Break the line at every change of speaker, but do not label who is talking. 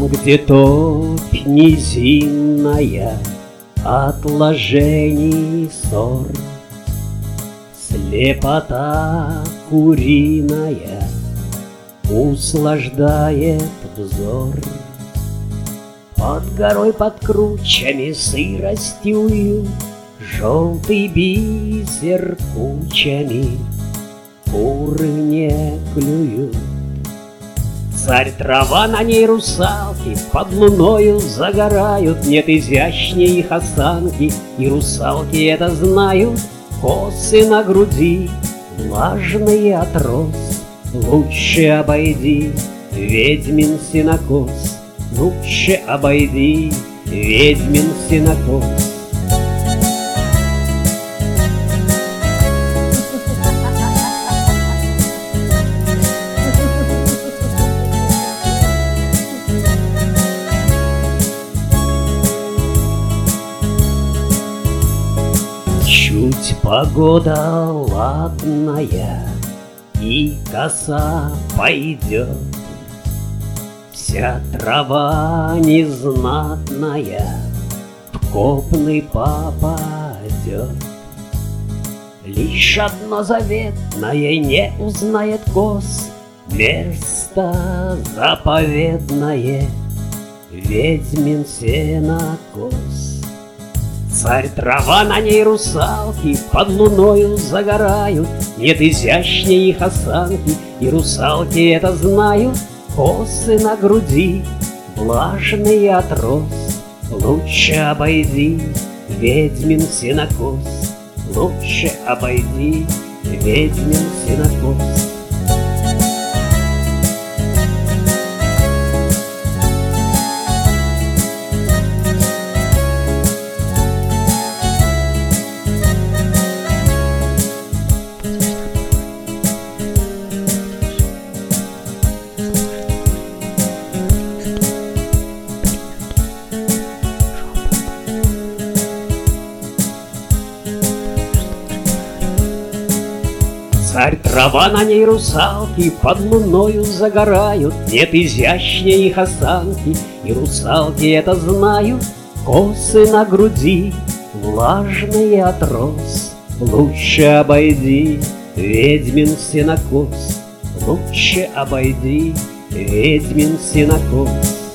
где топь низинная, отложений ссор, слепота куриная услаждает взор. Под горой, под кручами сыростью желтый бисер кучами куры не клюют. Царь трава, на ней русалки под луною загорают. Нет изящнее их осанки, и русалки это знают. Косы на груди, влажные от роз, лучше обойди ведьмин сенокос, лучше обойди ведьмин сенокос. Чуть погода ладная, и коса пойдет, вся трава незнатная в копны попадет. Лишь одно заветное не узнает коз, место заповедное ведьмин сенокос. Царь трава, на ней русалки под луною загорают. Нет изящнее их осанки, и русалки это знают. Косы на груди, влажные от роз, лучше обойди ведьмин сенокос, лучше обойди ведьмин сенокос. Царь трава, на ней русалки под луною загорают. Нет изящнее их осанки, и русалки это знают. Косы на груди, влажные от роз, лучше обойди ведьмин сенокос, лучше обойди ведьмин сенокос.